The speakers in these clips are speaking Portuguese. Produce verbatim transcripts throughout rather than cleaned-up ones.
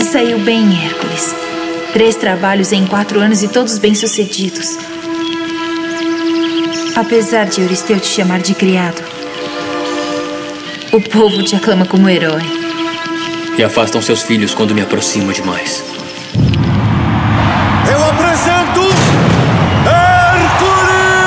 Se saiu bem, Hércules. Três trabalhos em quatro anos e todos bem-sucedidos. Apesar de Euristeu te chamar de criado, o povo te aclama como herói. E afastam seus filhos quando me aproximo demais. Eu apresento Hércules!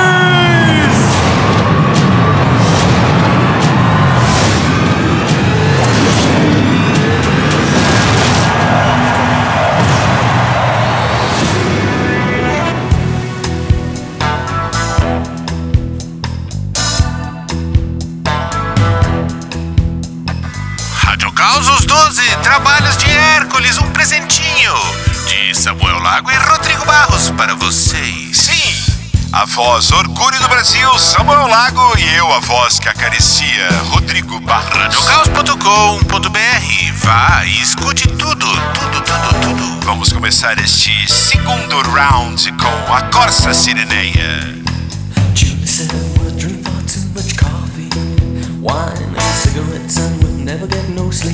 Causos doze, Trabalhos de Hércules, um presentinho de Samuel Lago e Rodrigo Barros para vocês. Sim, a voz orgulho do Brasil, Samuel Lago, e eu, a voz que acaricia, Rodrigo Barros. radiocaos ponto com ponto br. Vá e escute tudo, tudo, tudo, tudo. Vamos começar este segundo round com a Corsa Sireneia. Julie said we'll drink far too much coffee, wine and cigarettes, and we'll never get no sleep.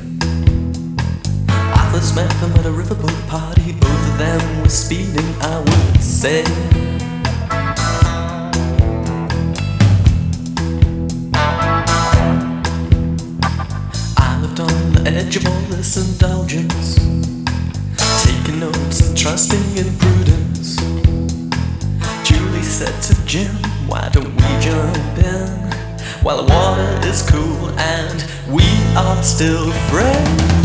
I first met them at a riverboat party. Both of them were speeding, I would say. I lived on the edge of all this indulgence, taking notes and trusting in prudence. Julie said to Jim, why don't we jump in while the water is cool and we are still friends?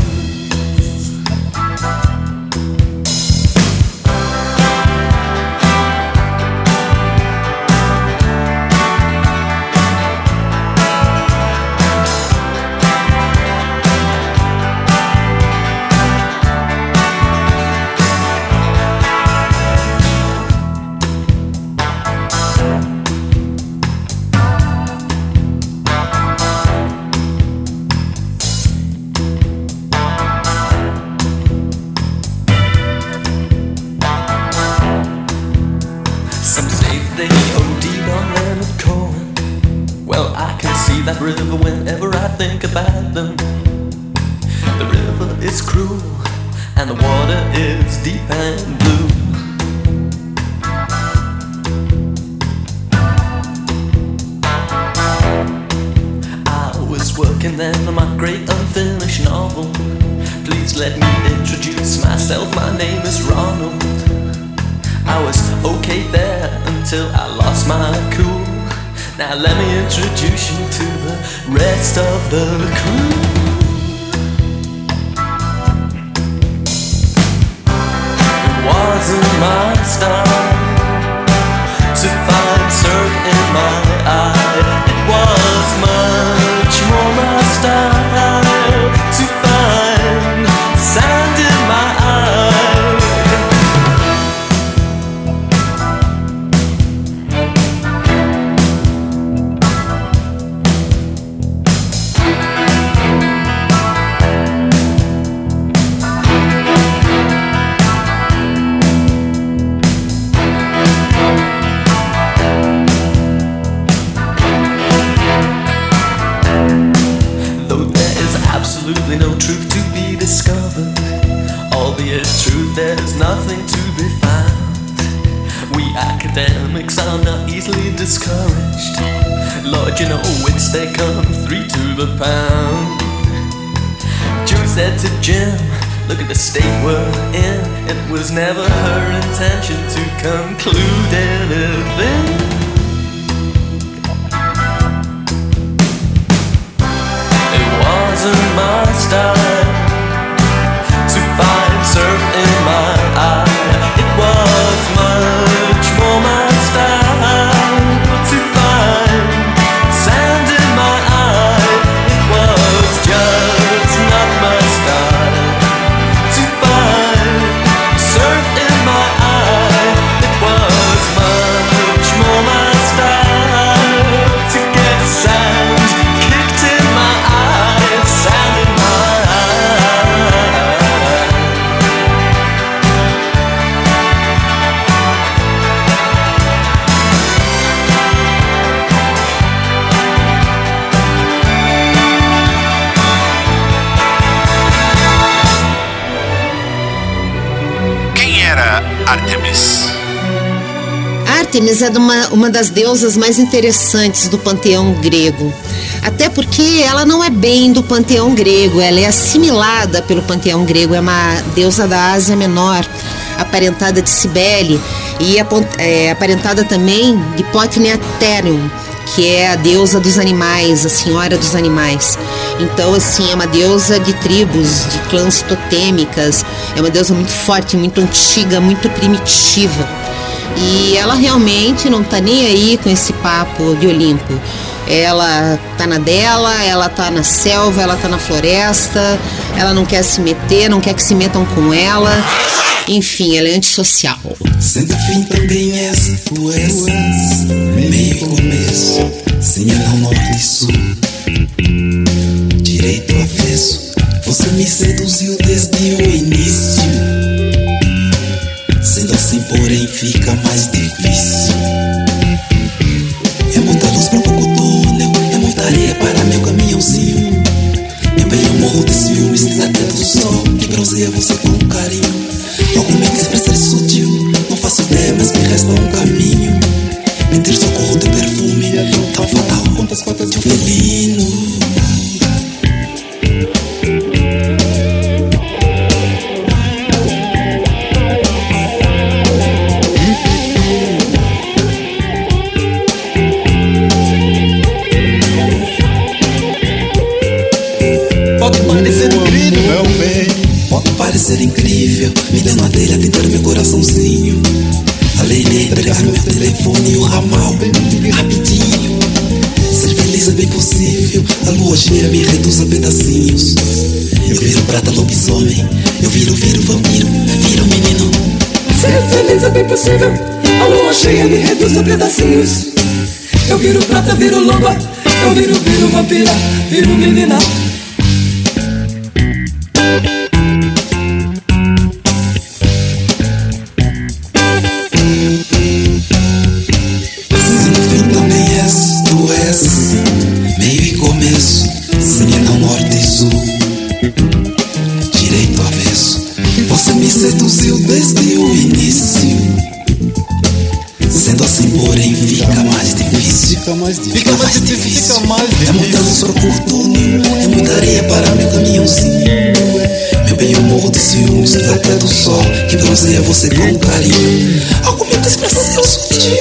That river whenever I think about them. The river is cruel and the water is deep and blue. I was working then on my great unfinished novel. Please let me introduce myself, my name is Ronald. I was okay there until I lost my cool. Now let me introduce you to the rest of the crew. It wasn't my style to find surf in my eye. It was much more my style to find sand in my eye. Absolutely no truth to be discovered, albeit truth there's nothing to be found. We academics are not easily discouraged. Lord, you know wits, they come three to the pound. Julie said to Jim, look at the state we're in. It was never her intention to conclude anything. Wasn't my style to find surf in my eye. It was much more my style to find sand in my eye. It was just not my style to find surf in my eye. It was much more my Ártemis. Ártemis é uma, uma das deusas mais interessantes do panteão grego. Até porque ela não é bem do panteão grego, ela é assimilada pelo panteão grego, é uma deusa da Ásia Menor, aparentada de Cibele e é, aparentada também de Potneaterium, que é a deusa dos animais, a senhora dos animais. Então, assim, é uma deusa de tribos, de clãs totêmicas, é uma deusa muito forte, muito antiga, muito primitiva. E ela realmente não tá nem aí com esse papo de Olimpo. Ela tá na dela, ela tá na selva, ela tá na floresta, ela não quer se meter, não quer que se metam com ela. Enfim, ela é antissocial. Sendo fim também és, tu és, meio e começo, señal norte e sul, direito avesso. Você me seduziu desde o início, sendo assim porém fica mais difícil. É muita luz pra pouco túnel, é muita areia para meu caminhãozinho. Meu bem, eu morro de ciúmes até do sol que bronzeia você com carinho. Argumentos pra ser sutil, não faço ideia, mas me resta um caminho. Mentir socorro teu perfume, tão fatal quanto as patas de um felino. Pode parecer incrível, meu bem. Pode parecer incrível, me deu na telha tentando meu coraçãozinho. A lei de entregar meu telefone e o ramal, rapidinho. Ser feliz é bem possível, a lua cheia me reduz a pedacinhos. Eu viro prata lobisomem, eu viro, viro vampiro, viro menino. Ser feliz é bem possível, a lua cheia me reduz a pedacinhos. Eu viro prata, viro loba, eu viro, viro vampira, viro menina. Seduziu desde o início, sendo assim porém fica mais difícil. Fica mais difícil, fica mais difícil, fica mais difícil. É muita luz pra pouco túnel, é muita areia para meu caminhãozinho. Meu bem, eu morro de ciúmes até do sol que bronzeia você com carinho. Argumentos pra ser sutil.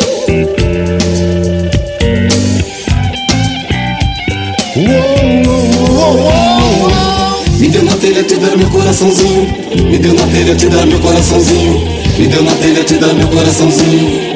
Me deu na telha te dar meu coraçãozinho. Me deu na telha te dar meu coraçãozinho. Me deu na telha te dar meu coraçãozinho.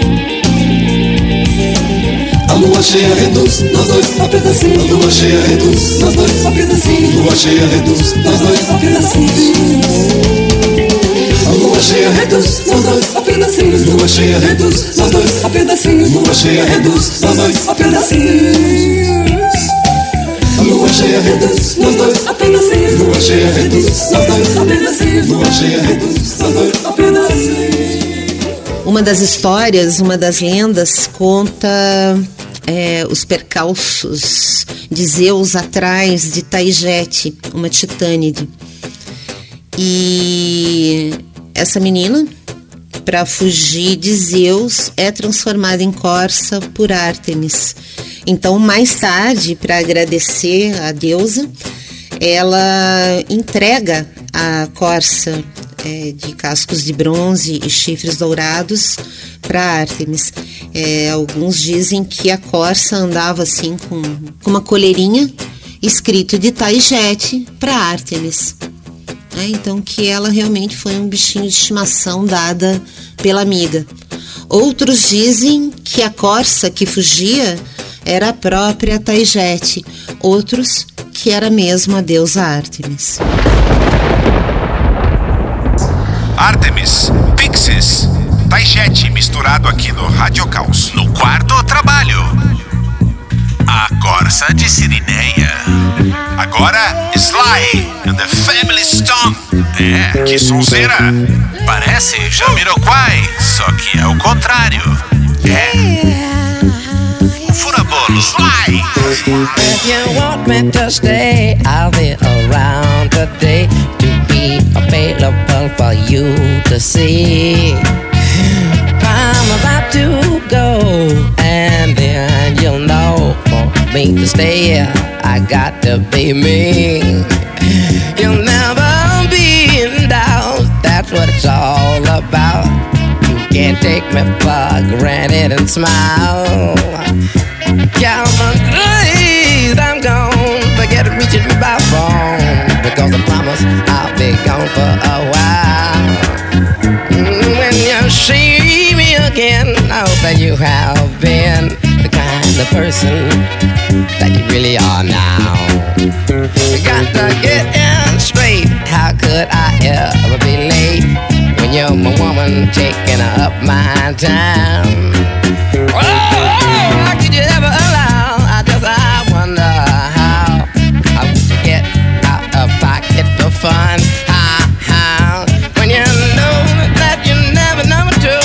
A lua cheia reduz nós dois a pedacinho. A lua cheia reduz nós dois a pedacinho. Lua cheia reduz nós dois a pedacinho. A lua cheia reduz nós dois a pedacinhos. Lua cheia reduz nós dois a pedacinhos. Lua cheia reduz nós dois a pedacinhos. A lua cheia reduz nós dois a pedacinhos. Lua cheia reduz nós dois a pedacinhos. Lua cheia reduz nós dois a pedacinhos. Uma das histórias, uma das lendas conta é, os percalços de Zeus atrás de Taigete, uma titânide. E essa menina, para fugir de Zeus, é transformada em corça por Ártemis. Então, mais tarde, para agradecer a deusa, ela entrega a corça é, de cascos de bronze e chifres dourados para Ártemis. É, alguns dizem que a corça andava assim com, com uma coleirinha escrito de Taigete para Ártemis. É, então, que ela realmente foi um bichinho de estimação dada pela amiga. Outros dizem que a corça que fugia era a própria Taigete, outros que era mesmo a deusa Ártemis. Ártemis, Pixies, Taigete misturado aqui no Rádio Caos. No quarto trabalho, a corça de Cirineia. Agora, Sly and the Family Stone. É, que sonzeira. Parece Jamiroquai, só que é o contrário. É Furabolo, Sly. If you want me to stay, I'll be around today to be available for you to see. me to stay, I got to be me. You'll never be in doubt, that's what it's all about. You can't take me for granted and smile. Count on days I'm gone, forget reaching me by phone, because I promise I'll be gone for a while. When you see me again, I hope that you have been the kind of person that you really are now. You got to get in straight, how could I ever be late when you're my woman taking up my time? Oh, how could you ever allow, I just I wonder how, how would you get out of pocket for fun? How, how, when you know that you're never number two,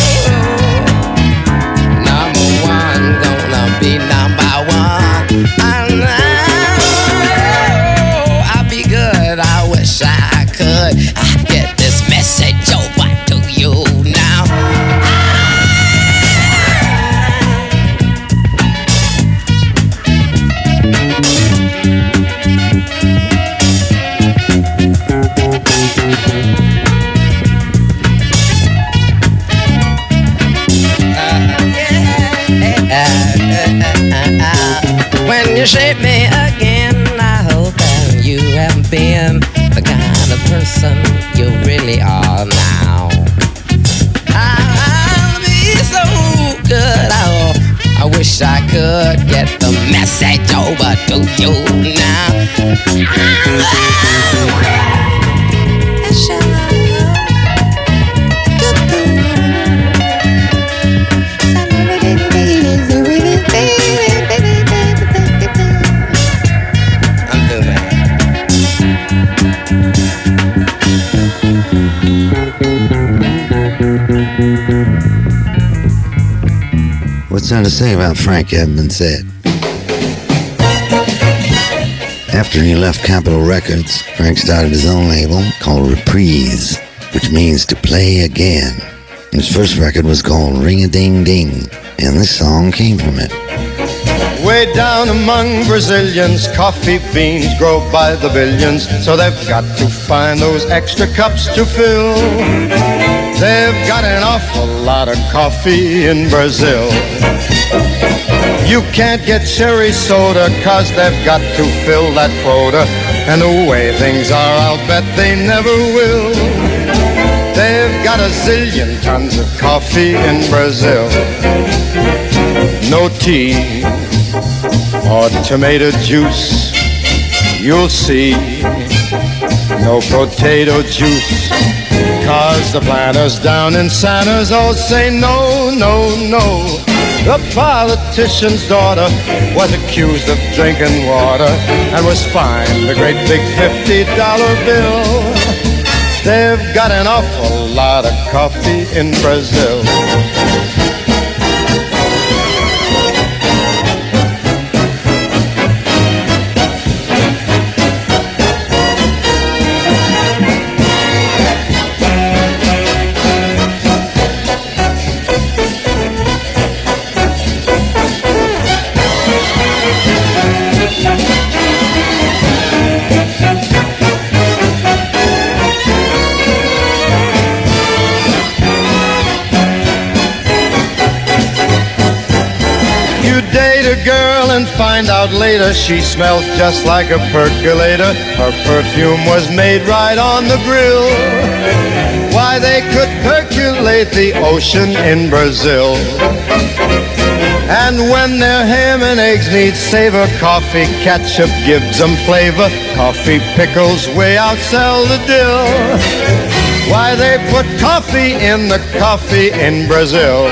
number one gonna be number one. I know I'll be good, I wish I could I get this message over to you now. When you shape me again, I hope that you have been the kind of person you really are now. I'll be so good, oh, I wish I could get the message over to you now. What's there to say about Frank Edmonds said? After he left Capitol Records, Frank started his own label called Reprise, which means to play again. His first record was called Ring-a-Ding-Ding, and this song came from it. Way down among Brazilians, coffee beans grow by the billions, so they've got to find those extra cups to fill. They've got an awful lot of coffee in Brazil. You can't get cherry soda, cause they've got to fill that quota, and the way things are, I'll bet they never will. They've got a zillion tons of coffee in Brazil. No tea or tomato juice, you'll see. No potato juice, cause the planters down in Santa's all say no, no, no. The politician's daughter was accused of drinking water and was fined a great big fifty dollar bill. They've got an awful lot of coffee in Brazil. And find out later she smells just like a percolator. Her perfume was made right on the grill. Why, they could percolate the ocean in Brazil. And when their ham and eggs need savor, coffee ketchup gives them flavor. Coffee pickles way outsell the dill. Why, they put coffee in the coffee in Brazil.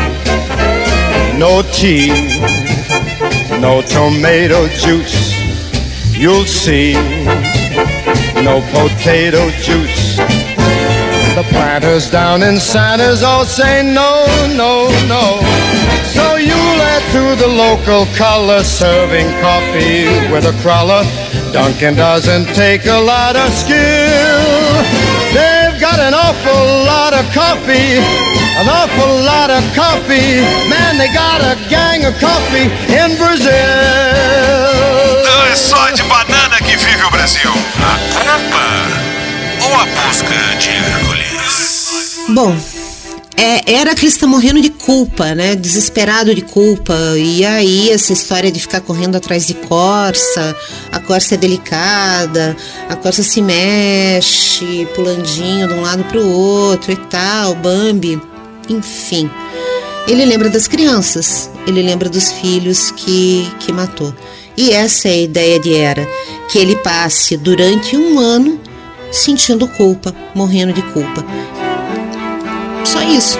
No tea, no tomato juice, you'll see. No potato juice. The planters down in Santa's all say no, no, no. So you'll add to the local color, serving coffee with a crawler. Dunkin' doesn't take a lot of skill. They've got an awful lot of coffee an awful lot of coffee. Man, they got a gang of coffee in Brazil. Não é só de banana que vive o Brasil. A culpa ou a busca de Hércules? Bom, é, Hércules está morrendo de culpa, né? Desesperado de culpa. E aí essa história de ficar correndo atrás de corça, a corça é delicada, a corça se mexe, pulandinho de um lado para o outro e tal, Bambi, enfim. Ele lembra das crianças, ele lembra dos filhos que, que matou. E essa é a ideia de Hera, que ele passe durante um ano sentindo culpa, morrendo de culpa. Só isso.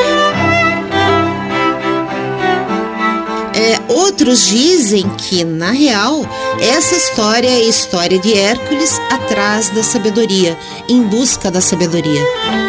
É, outros dizem que, na real, essa história é a história de Hércules atrás da sabedoria, em busca da sabedoria.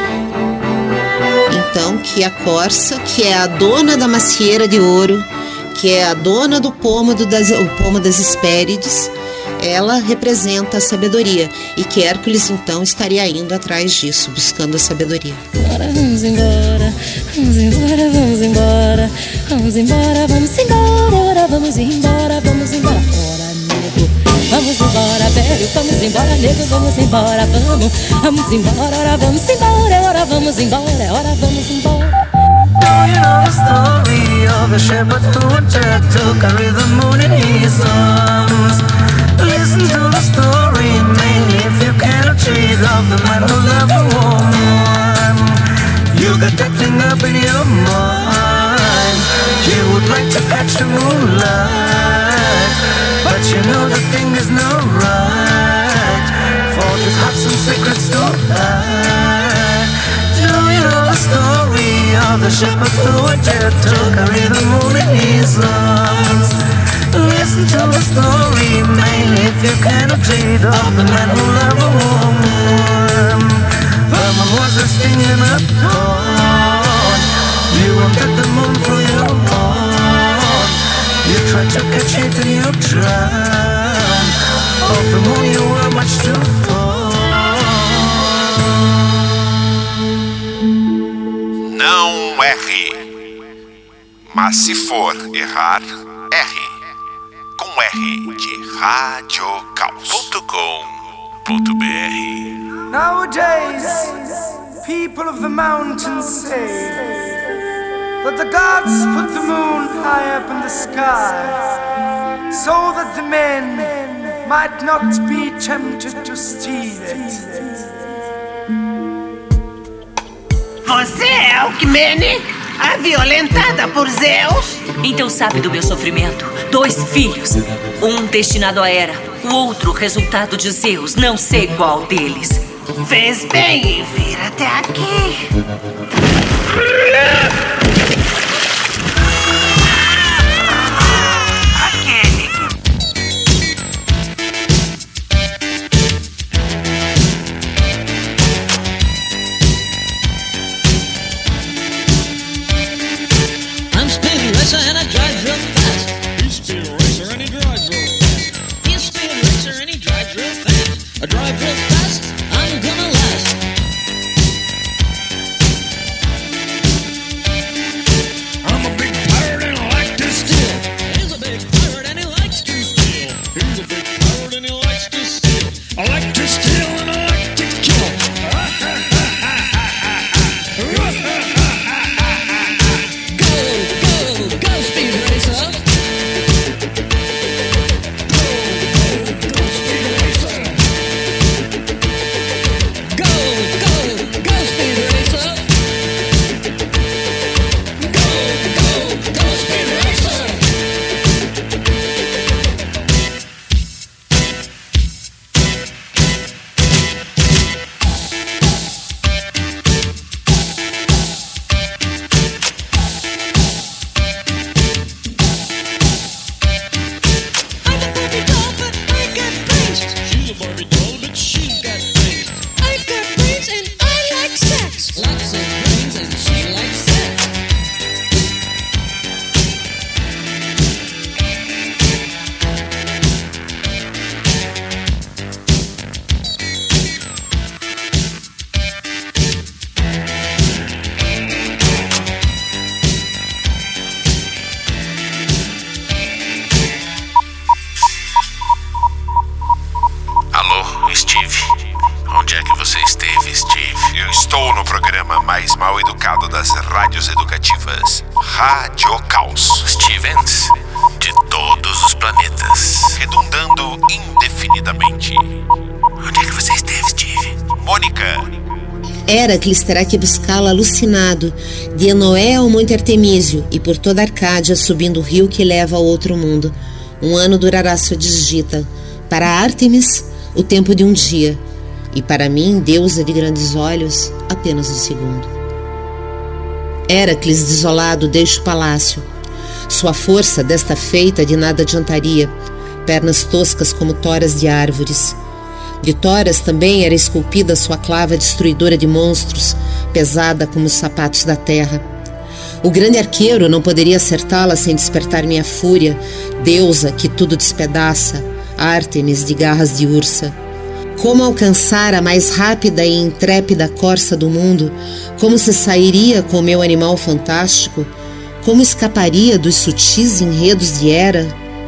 Então, que a corça, que é a dona da macieira de ouro, que é a dona do pômado das, o pomo das Hespérides, ela representa a sabedoria, e que Hércules então estaria indo atrás disso, buscando a sabedoria. Bora, vamos embora, vamos embora, vamos embora, vamos embora, vamos embora, vamos embora, vamos embora, ora nego, vamos embora, velho, vamos embora, nego, vamos embora, vamos, vamos embora, ora vamos embora, ora vamos embora, ora vamos embora. Do you know the story of the shepherd who had to carry the moon in his arms? Listen to the story, mainly if you cannot treat of the man who loved a woman. You got that thing up in your mind. You would like to catch the moonlight, but you know the thing is not right, for you have some secrets to hide. Do you know the story of the shepherd who had to carry the moon in his arms? Listen to the story, mainly if you cannot read of the man who loved a woman. The moon was a stinging a thorn. You wanted the moon for your own. You tried to catch it and you drowned. Of the moon you were much too far. Não erre. Mas se for errar, erre. Com R de radiocaos ponto com ponto b r. Nowadays, people of the mountains say that the gods put the moon high up in the sky so that the men might not be tempted to steal it. Você é Alcmene, a violentada por Zeus? Então sabe do meu sofrimento. Dois filhos, um destinado a Hera, o outro resultado de Zeus, não sei qual deles. Fez bem em vir até aqui. Aquele. I'm speed racer and I drive real fast. He's speed racer and he drives real fast. He's speed racer and he drives real fast. I drive real fast, I'm gonna last. mais mal educado das rádios educativas, Rádio Caos. Stevens, de todos os planetas, redundando indefinidamente. Onde é que você esteve, Steve? Mônica. Héracles terá que buscá-la alucinado, de Enoé ao Monte Artemísio e por toda a Arcádia, subindo o rio que leva ao outro mundo. Um ano durará sua desdita. Para Ártemis, o tempo de um dia. E para mim, deusa de grandes olhos, apenas um segundo. Héracles, desolado, deixa o palácio. Sua força, desta feita, de nada adiantaria. Pernas toscas como toras de árvores. De toras também era esculpida sua clava destruidora de monstros, pesada como os sapatos da terra. O grande arqueiro não poderia acertá-la sem despertar minha fúria, deusa que tudo despedaça, Ártemis de garras de ursa. Como alcançar a mais rápida e intrépida corça do mundo? Como se sairia com o meu animal fantástico? Como escaparia dos sutis enredos de Hera?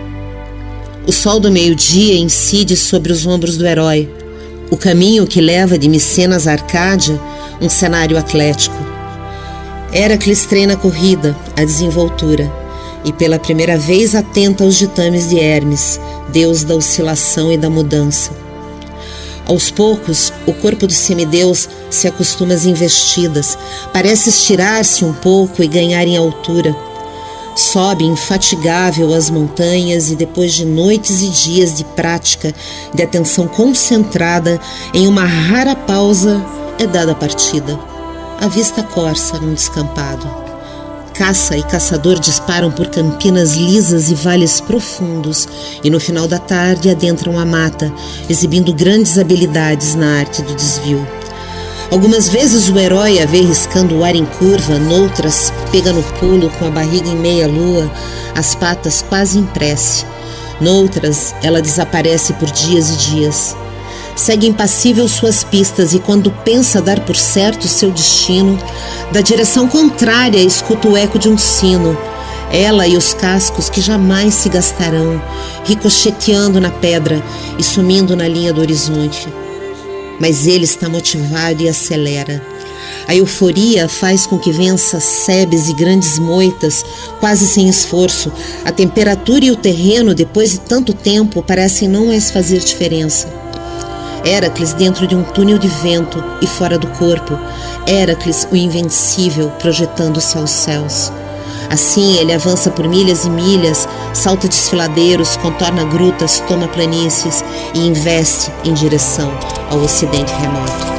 O sol do meio-dia incide sobre os ombros do herói. O caminho que leva de Micenas a Arcádia, um cenário atlético. Héracles treina a corrida, a desenvoltura, e pela primeira vez atenta aos ditames de Hermes, deus da oscilação e da mudança. Aos poucos, o corpo do semideus se acostuma às investidas, parece estirar-se um pouco e ganhar em altura. Sobe infatigável as montanhas e depois de noites e dias de prática, de atenção concentrada, em uma rara pausa, é dada a partida. Avista a corça num descampado. Caça e caçador disparam por campinas lisas e vales profundos e no final da tarde adentram a mata, exibindo grandes habilidades na arte do desvio. Algumas vezes o herói a vê riscando o ar em curva, noutras pega no pulo com a barriga em meia lua, as patas quase em prece. Noutras ela desaparece por dias e dias. Segue impassível suas pistas e quando pensa dar por certo seu destino, da direção contrária escuta o eco de um sino. Ela e os cascos que jamais se gastarão, ricocheteando na pedra e sumindo na linha do horizonte. Mas ele está motivado e acelera. A euforia faz com que vença sebes e grandes moitas, quase sem esforço. A temperatura e o terreno, depois de tanto tempo, parecem não mais fazer diferença. Héracles dentro de um túnel de vento e fora do corpo. Héracles, o invencível, projetando-se aos céus. Assim ele avança por milhas e milhas, salta desfiladeiros, contorna grutas, toma planícies e investe em direção ao ocidente remoto.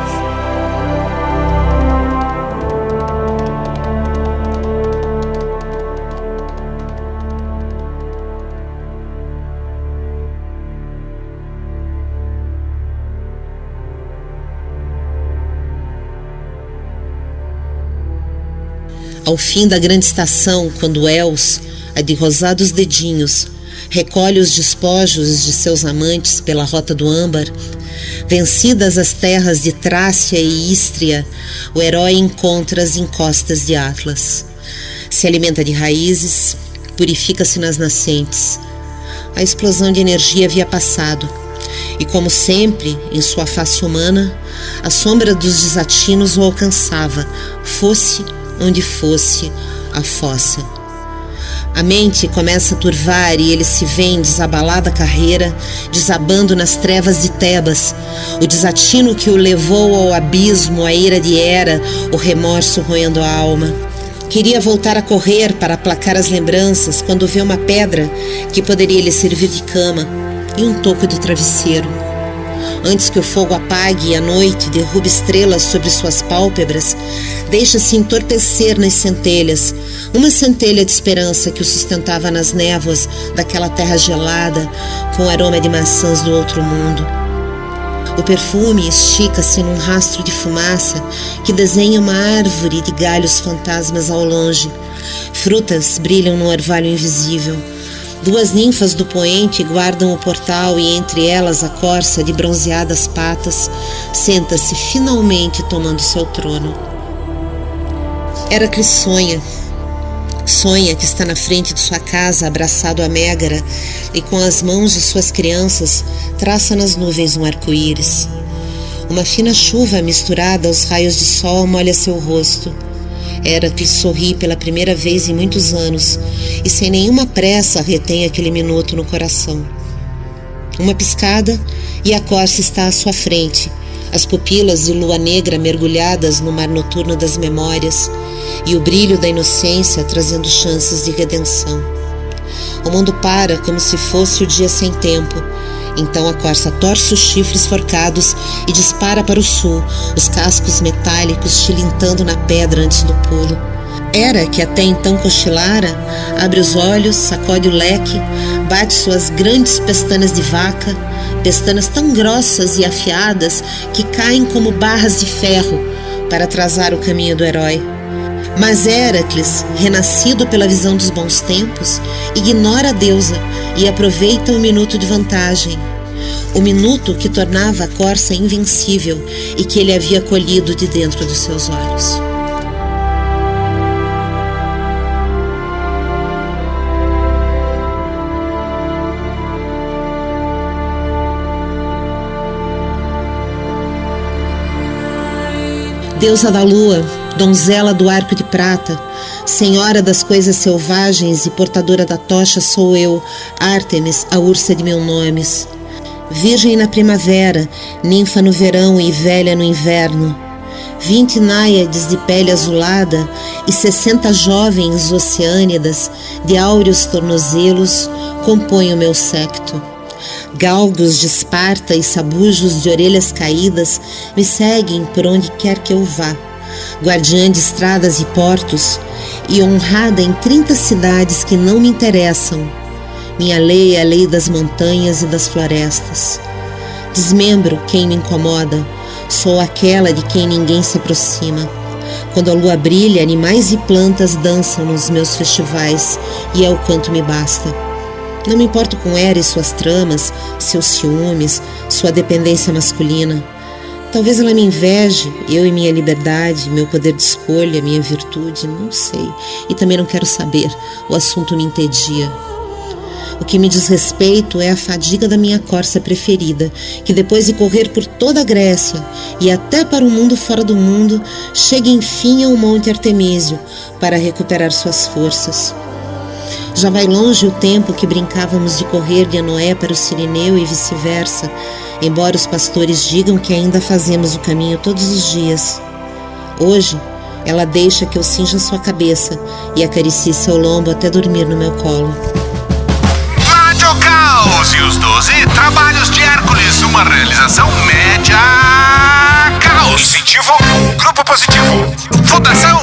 Ao fim da grande estação, quando Els, a de rosados dedinhos, recolhe os despojos de seus amantes pela rota do âmbar, vencidas as terras de Trácia e Ístria, o herói encontra as encostas de Atlas. Se alimenta de raízes, purifica-se nas nascentes. A explosão de energia havia passado, e como sempre, em sua face humana, a sombra dos desatinos o alcançava, fosse onde fosse a fossa. A mente começa a turvar e ele se vê em desabalada carreira, desabando nas trevas de Tebas, o desatino que o levou ao abismo, a ira de Hera, o remorso roendo a alma. Queria voltar a correr para aplacar as lembranças quando vê uma pedra que poderia lhe servir de cama e um toco de travesseiro. Antes que o fogo apague e a noite derrube estrelas sobre suas pálpebras, deixa-se entorpecer nas centelhas, uma centelha de esperança que o sustentava nas névoas daquela terra gelada, com o aroma de maçãs do outro mundo. O perfume estica-se num rastro de fumaça que desenha uma árvore de galhos fantasmas ao longe. Frutas brilham no orvalho invisível. Duas ninfas do poente guardam o portal e entre elas a corça de bronzeadas patas senta-se finalmente tomando seu trono. Héracles sonha. Sonha que está na frente de sua casa abraçado a Mégara e com as mãos de suas crianças traça nas nuvens um arco-íris. Uma fina chuva misturada aos raios de sol molha seu rosto. Heracles sorri pela primeira vez em muitos anos e sem nenhuma pressa retém aquele minuto no coração. Uma piscada e a Corsa está à sua frente, as pupilas de lua negra mergulhadas no mar noturno das memórias e o brilho da inocência trazendo chances de redenção. O mundo para como se fosse o dia sem tempo. Então a Corsa torce os chifres forcados e dispara para o sul, os cascos metálicos tilintando na pedra antes do pulo. Hera, que até então cochilara, abre os olhos, sacode o leque, bate suas grandes pestanas de vaca, pestanas tão grossas e afiadas que caem como barras de ferro para atrasar o caminho do herói. Mas Heracles, renascido pela visão dos bons tempos, ignora a deusa e aproveita o minuto de vantagem. O minuto que tornava a Corsa invencível e que ele havia colhido de dentro dos seus olhos. Deusa da lua, donzela do arco de prata, senhora das coisas selvagens e portadora da tocha sou eu, Ártemis, a ursa de mil nomes. Virgem na primavera, ninfa no verão e velha no inverno. Vinte náiades de pele azulada e sessenta jovens oceânidas de áureos tornozelos compõem o meu séquito. Galgos de Esparta e sabujos de orelhas caídas me seguem por onde quer que eu vá, guardiã de estradas e portos, e honrada em trinta cidades que não me interessam. Minha lei é a lei das montanhas e das florestas. Desmembro quem me incomoda, sou aquela de quem ninguém se aproxima. Quando a lua brilha, animais e plantas dançam nos meus festivais, e é o quanto me basta. Não me importo com Hera e suas tramas, seus ciúmes, sua dependência masculina. Talvez ela me inveje, eu e minha liberdade, meu poder de escolha, minha virtude, não sei. E também não quero saber, o assunto me entedia. O que me diz respeito é a fadiga da minha Corsa preferida, que depois de correr por toda a Grécia e até para o mundo fora do mundo, chega enfim ao Monte Artemísio para recuperar suas forças. Já vai longe o tempo que brincávamos de correr de Anoé para o Cirineu e vice-versa, embora os pastores digam que ainda fazemos o caminho todos os dias. Hoje, ela deixa que eu cinja sua cabeça e acaricie seu lombo até dormir no meu colo. Rádio Caos e os doze Trabalhos de Hércules, uma realização média Caos. Incentivo, Grupo Positivo, Fundação